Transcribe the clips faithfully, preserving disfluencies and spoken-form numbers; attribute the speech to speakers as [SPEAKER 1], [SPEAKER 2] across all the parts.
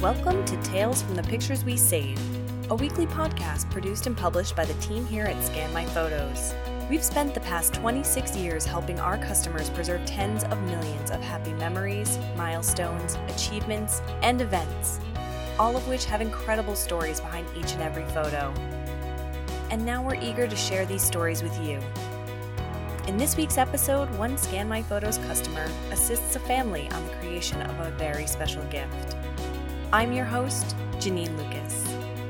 [SPEAKER 1] Welcome to Tales from the Pictures We Save, a weekly podcast produced and published by the team here at Scan My Photos. We've spent the past twenty-six years helping our customers preserve tens of millions of happy memories, milestones, achievements, and events, all of which have incredible stories behind each and every photo. And now we're eager to share these stories with you. In this week's episode, one Scan My Photos customer assists a family on the creation of a very special gift. I'm your host, Janine Lucas.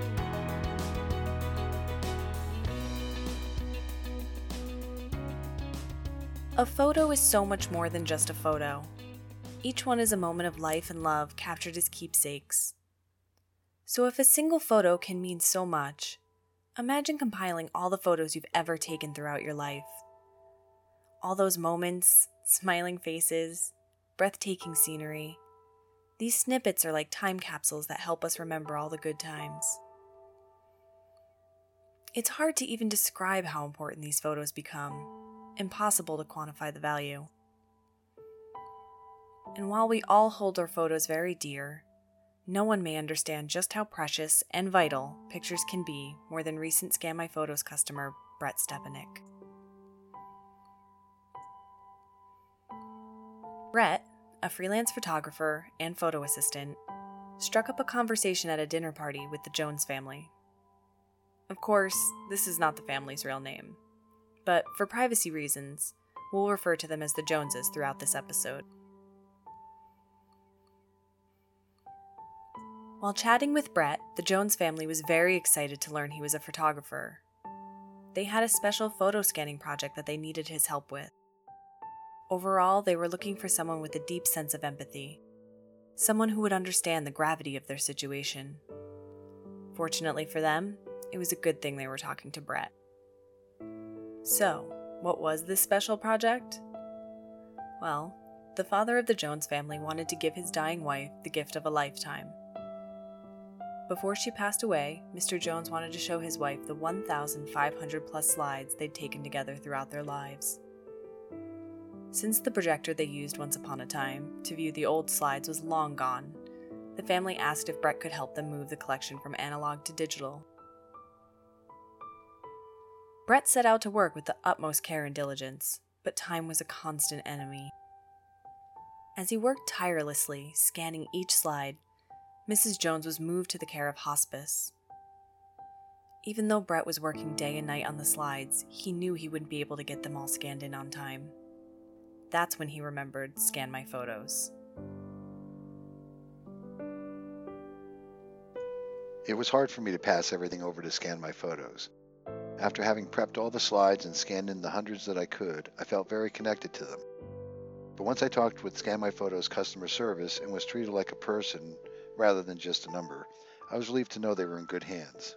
[SPEAKER 1] A photo is so much more than just a photo. Each one is a moment of life and love captured as keepsakes. So if a single photo can mean so much, imagine compiling all the photos you've ever taken throughout your life. All those moments, smiling faces, breathtaking scenery. These snippets are like time capsules that help us remember all the good times. It's hard to even describe how important these photos become. Impossible to quantify the value. And while we all hold our photos very dear, no one may understand just how precious and vital pictures can be more than recent Scan My Photos customer Brett Stepanek. Brett, a freelance photographer and photo assistant, struck up a conversation at a dinner party with the Jones family. Of course, this is not the family's real name, but for privacy reasons, we'll refer to them as the Joneses throughout this episode. While chatting with Brett, the Jones family was very excited to learn he was a photographer. They had a special photo scanning project that they needed his help with. Overall, they were looking for someone with a deep sense of empathy, someone who would understand the gravity of their situation. Fortunately for them, it was a good thing they were talking to Brett. So, what was this special project? Well, the father of the Jones family wanted to give his dying wife the gift of a lifetime. Before she passed away, Mister Jones wanted to show his wife the one thousand five hundred plus slides they'd taken together throughout their lives. Since the projector they used once upon a time to view the old slides was long gone, the family asked if Brett could help them move the collection from analog to digital. Brett set out to work with the utmost care and diligence, but time was a constant enemy. As he worked tirelessly, scanning each slide, Missus Jones was moved to the care of hospice. Even though Brett was working day and night on the slides, he knew he wouldn't be able to get them all scanned in on time. That's when he remembered Scan My Photos.
[SPEAKER 2] It was hard for me to pass everything over to Scan My Photos. After having prepped all the slides and scanned in the hundreds that I could, I felt very connected to them. But once I talked with Scan My Photos customer service and was treated like a person rather than just a number, I was relieved to know they were in good hands.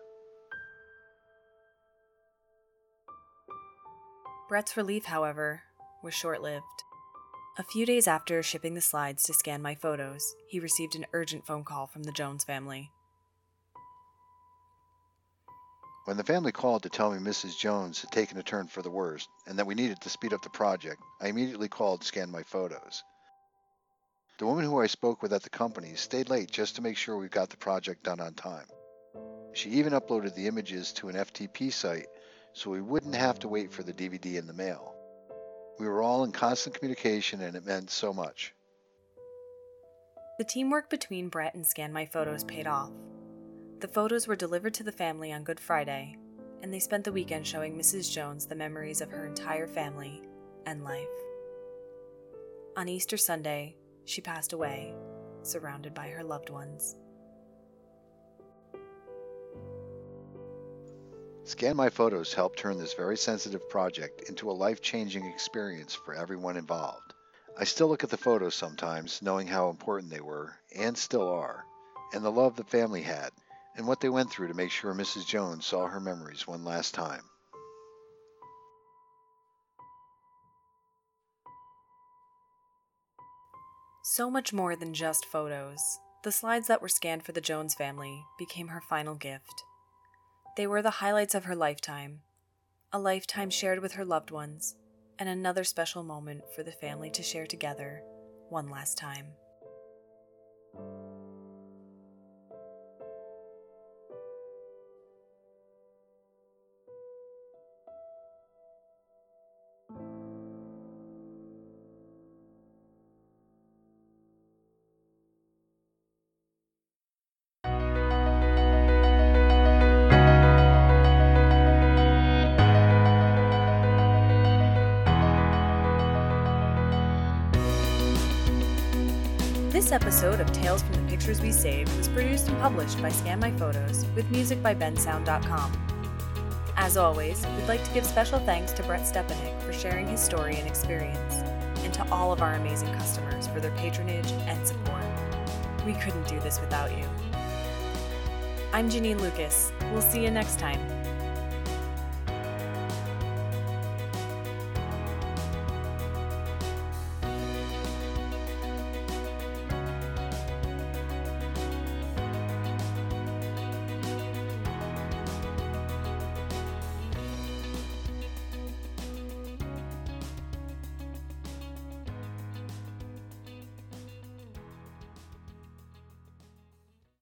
[SPEAKER 1] Brett's relief, however, was short-lived. A few days after shipping the slides to Scan My Photos, he received an urgent phone call from the Jones family.
[SPEAKER 2] When the family called to tell me Missus Jones had taken a turn for the worst and that we needed to speed up the project, I immediately called Scan My Photos. The woman who I spoke with at the company stayed late just to make sure we got the project done on time. She even uploaded the images to an F T P site so we wouldn't have to wait for the D V D in the mail. We were all in constant communication and it meant so much.
[SPEAKER 1] The teamwork between Brett and Scan My Photos paid off. The photos were delivered to the family on Good Friday, and they spent the weekend showing Missus Jones the memories of her entire family and life. On Easter Sunday, she passed away, surrounded by her loved ones.
[SPEAKER 2] Scan My Photos helped turn this very sensitive project into a life-changing experience for everyone involved. I still look at the photos sometimes, knowing how important they were, and still are, and the love the family had, and what they went through to make sure Missus Jones saw her memories one last time.
[SPEAKER 1] So much more than just photos, the slides that were scanned for the Jones family became her final gift. They were the highlights of her lifetime, a lifetime shared with her loved ones, and another special moment for the family to share together one last time. episode of Tales from the Pictures We Saved was produced and published by Scan My Photos with music by ben sound dot com. As always, we'd like to give special thanks to Brett Stepanek for sharing his story and experience, and to all of our amazing customers for their patronage and support. We couldn't do this without you. I'm Janine Lucas. We'll see you next time.